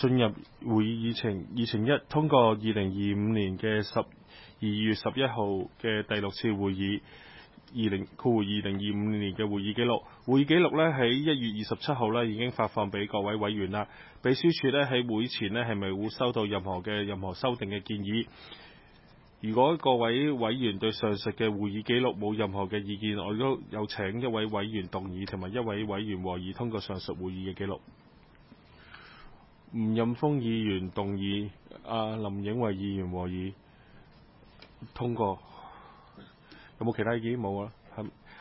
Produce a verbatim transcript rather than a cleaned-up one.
進入會議議程。議程一，通過二零二五年嘅十二月十一號嘅第六次會議。二零括弧二零二五年嘅會議記錄，會議記錄呢喺一月二十七號呢已經發放俾各位委員啦。秘書處呢喺會前呢係咪會收到任何嘅任何修訂嘅建議？如果各位委員對上述嘅會議記錄冇任何嘅意見，我都有請一位委員動議同埋一位委員和議通過上述會議嘅記錄。吳任峰議員動議，阿林影惠議員和議通過。有冇其他意見？冇啊。